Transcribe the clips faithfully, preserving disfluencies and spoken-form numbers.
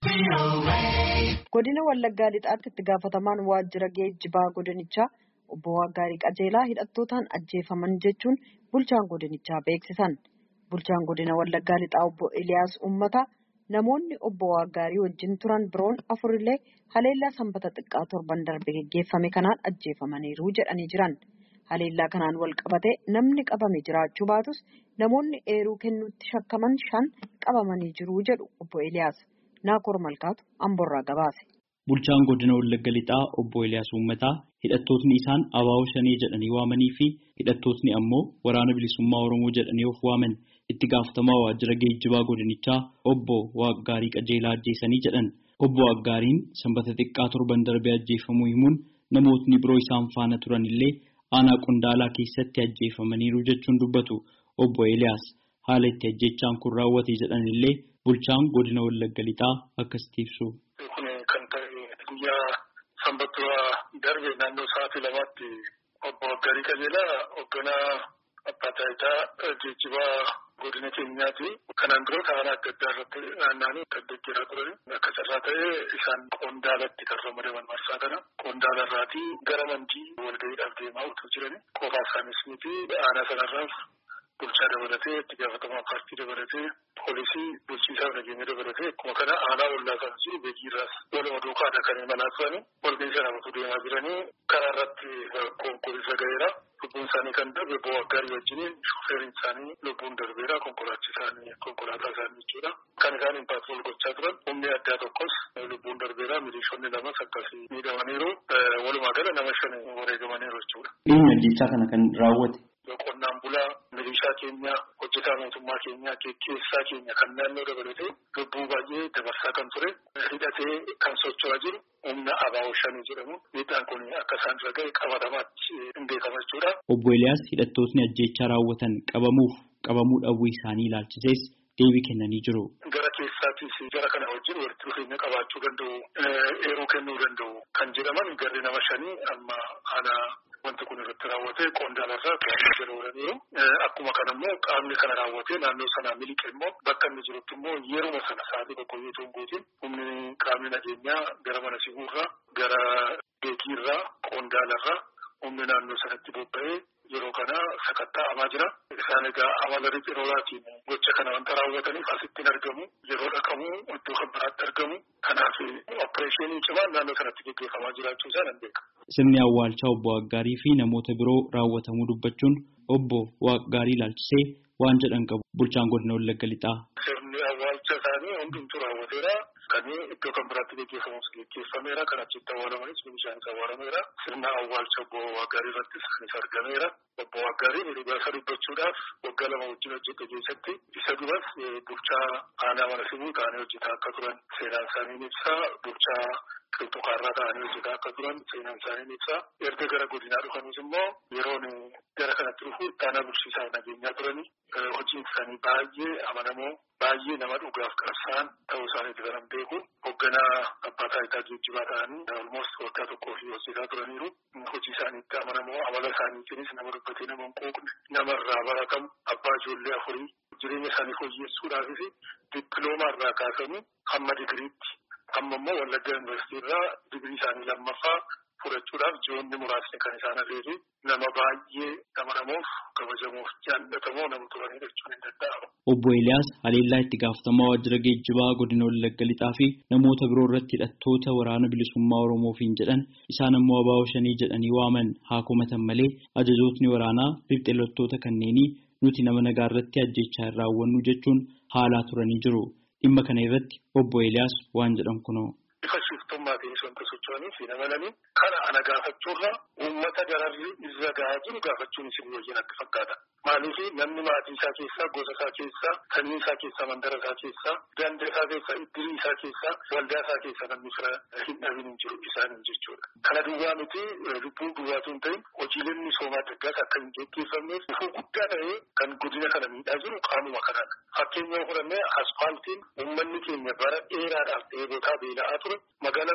Godina Wallaggaa lixaatti itti gaafatamaan waajjira geejjibaa godinichaa obbo Waggaarii Qajeelaa hidhattootaan ajjeefaman jechuun bulchaan godinichaa beeksisan. Bulchaan godina Wallaggaa lixaa obbo Eliyaas Uummataa namoonni obbo Waggaarii wajjin turan biroon afurillee haleellaa sanbata xiqqaa torban darbe geggeeffame kanaan ajjeefamaniiru jedhanii jiran. Haleellaa kanaan wal qabatee namni qabame jiraachuu baatus namoonni eeruu kennuutti shakkaman shan qabamanii jiru jedhu obbo Eliyaas. Naakoor Malkaatu Amborraa gabaase. Bulchaan godina Wallagga lixaa obbo Eliyaas Uummataa hidhattootni isaan abaa'oo shanii jedhanii waamanii fi hidhattootni ammoo waraana bilisummaa Oromoo jedhanii of waaman itti gaafatamaa waajjira geejjibaa godinichaa obbo Waggaarii Qajeelaa ajjeesanii jedhan. Obbo Waggaariin sanbata xiqqaa torban darbee ajjeefamuu himuun namootni biroo isaan faana turan illee aanaa Qondaalaa keessatti ajjeefamaniiru jechuun dubbatu. Obbo Eliyaas haala itti ajjechaan kun raawwate jedhan illee bulchaan godina Wallagga lixaa akkasitti ibsu. Kan ta'e guyyaa sanbata darbe naannoo sa'aatii lamaatti obbo Waggaarii Qajeelaa hoogganaa abbaa taayitaa geejjibaa godina keenyaati. Kanaan dura karaa adda addaa irratti naanna'anii deeggaraa turan. Akka carraa ta'ee isaan Qondaalatti kan ramadaman marsaa kana Qondaala irraatii gara mandii walga'iidhaaf deemaa utuu jiran qofaa isaanis miti aanaa sanarraaf bulchaa dabalatee itti gaafatamaa paartii dabalatee poolisii bulchiisaa nageenya dabalatee akkuma kana aanaa ollaa kan jiru beekiirraas waluma duukaadha kan imalaa turanii walga'ii sana utuu deemaa jiranii karaa irratti konkolaataa ga'eera. Lubbuun isaanii kan darbe obbo Waggaarii wajjiniin shufeeriin isaanii lubbuun darbeera konkolaachi isaanii konkolaataa isaanii jechuudha. Kan isaan impaatirool gochaa turan humni addaa tokkos lubbuun darbeera milishoonni lamas akkasii miidhamaniiru walumaa gala nama shan wareegamaniiru jechuudha. Dhimma ajjechaa kana kan raawwate. Qonnaan bulaa milishaa keenya hojjetaa mootummaa keenya keessaa keenya kan naannoo dabalatee lubbuu baay'ee dabarsaa kan ture hidhatee kan socho'aa jiru humna abaa'oo shanii jedhamu miidhaan kun akka isaan irra ga'e qabatamaatti hin beekama jechuudha. Obbo Eliyaas hidhattootni ajjechaa raawwatan qabamuuf qabamuu dhabuu isaanii ilaalchisees deebii kennanii jiru. Gara keessaattis jara kana wajjin walitti dhufeenya qabaachuu danda'u eeruu kennuu danda'u kan jedhaman garri nama shanii amma haala wanti kun irratti raawwatee Qondaalarraa gara oolaniiru. Akkuma kanammoo qaamni kana raawwatee naannoo sanaa miliqe immoo bakka inni jirutti immoo yeruma sana sa'aatii tokko yoo ta'u gootiin humni qaamni nageenyaa gara mana siguurraa gara beekiirraa Qondaalarraa humni naannoo sanatti bobba'ee yeroo kana sakatta'amaa jira. Isaan egaa amala riqiroolaatiin gocha kana wanta raawwataniif asitti argamu yeroo dhaqamu iddoo kan biraatti argamu kanaaf opereeshinii cimaan naannoo kanatti gaggeeffamaa jiraachuu isaa nan beeka. Sirni awwaalchaa obbo Waggaarii fi namoota biroo raawwatamuu dubbachuun obbo Waggaarii ilaalchisee waan jedhan qabu bulchaan godina Wallagga lixaa. Sirni awwaalcha isaanii hundumtuu raawwateera. Kan iddoo kan biraatti gaggeeffamus gaggeeffameera. Kan achitti awwaalamanis bishaanis awwaalameera. Sirna awwaalcha obbo Waggaarii irrattis kanis argameera. Obbo Waggaarii miidhagina dubbachuudhaaf waggaa lama wajjin hojjete keessatti isa duras bulchaa aanaa mana sibuu ta'anii hojjetaa akka turan seenaan isaanii ibsa. Bulchaa Qilxuqaarraa ta'anii hojjetaa akka turan seenaan isaanii ibsa. Erga gara godinaa dhufanis immoo yeroon gara kanatti dhufu itti aanaa bulchiisaa nageenyaa turanii hojiin isaanii baay'ee amanamoo baay'ee nama dhugaaf qabsaan ta'uu isaaniiti kan beeku. Hoogganaa abbaa taayitaa geejjibaa ta'anii almost waggaa tokkoo fi hojjetaa turaniiru. Hojii isaaniitti amanamoo amala isaaniitiinis nama dubbatee nama hin quuqne nama irraa baratamu abbaa ijoollee afurii jireenya isaanii fooyyessuudhaafis dippiloomaa irraa kaasanii hamma digiriitti amma immoo Wallagga Yuunivarsiitii irraa digirii isaanii lammaffaa fudhachuudhaaf ji'oonni muraasni kan isaan hafeefi nama baay'ee amanamuuf kabajamuuf jaallatamoo nama turanidha jechuun hin danda'amu. Obbo Eliyaas haleellaa itti gaafatamaa waajjira geejjibaa godina Wallagga lixaa fi namoota biroo irratti hidhattoota waraana bilisummaa Oromoofiin jedhan isaan ammoo abaa'oo shanii jedhanii waaman haa komatan malee ajajootni waraanaa fiixeellattoota kanneenii nuti nama nagaa irratti ajjechaa hin raawwannu jechuun haalaa turanii jiru. Dhimma kana irratti obbo Eliyaas waan jedhan kunoo. Ifa shiftummaatiin wanta socho'anii fi namalanii kana ana gaafachuurra uummata dararri irra gahaa jiru gaafachuun isin wajjin akka fakkaata. Maaliif namni maatii isaa keessaa, gosa isaa keessaa, sanyii isaa keessaa, mandara isaa keessaa, ganda isaa keessaa, iddirii isaa keessaa, waldaa isaa keessaa namni fira hin dhabin hin jiru isaaniin jechuudha. Kana duwwaa miti lubbuun duwwaatu hin ta'in hojiileen misoomaa adda addaas akka hin gaggeeffamneef ifuu guddaa ta'ee kan godina kana miidhaa jiru qaamuma kanaadha. Fakkeenya fudhannee asfaaltiin uummanni keenya bara dheeraadhaaf dheebotaa beela'aa ture magaalaa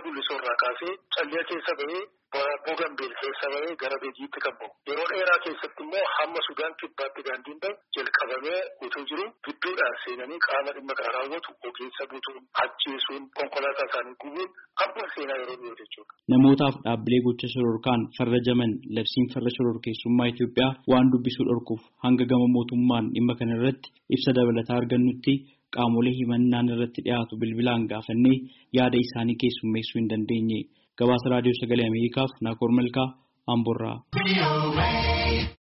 Gullisoo irraa kaasee Callee keessa bahee Booraa Gambeel keessa bahee gara Beejiitti kan bahu. Yeroo dheeraa keessatti immoo hamma Sudaan kibbaatti daandiin bahu jalqabamee utuu jiru gidduudhaan seenanii qaama dhimma kana raawwatu ogeessa butuun ajjeesuun konkolaataa isaanii gubuun amma seenaa yeroo dhiyoo jechuudha. Namootaaf dhaabbilee gocha shororkaan farrajaman labsiin farra shororkeessummaa Itoophiyaa waan dubbisuu dhorkuuf hanga gama mootummaan dhimma kana irratti ibsa dabalataa argannutti qaamolee himannaan irratti dhiyaatu bilbilaan gaafannee yaada isaanii keessummeessuu hin dandeenye. Gabaasa raadiyoo sagalee Ameerikaaf Naakoor Malkaa Amboorraa.